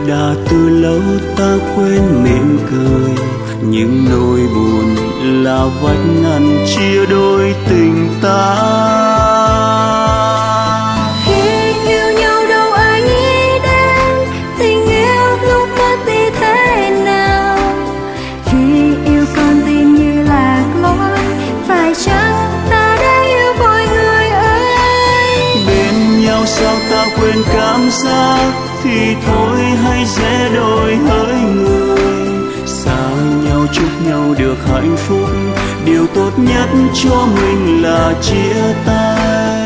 đã từ lâu ta quên mỉm cười, những nỗi buồn là vách ngăn chia đôi tình ta. Khi yêu nhau đâu ai nghĩ đến tình yêu lúc mất đi thế nào. Khi yêu con tim như lạc lối, phải chăng ta đã yêu vội người ơi. Bên nhau sao ta quên cảm giác, thì thôi hãy dễ đổi hỡi người. Xa nhau chúc nhau được hạnh phúc, điều tốt nhất cho mình là chia tay.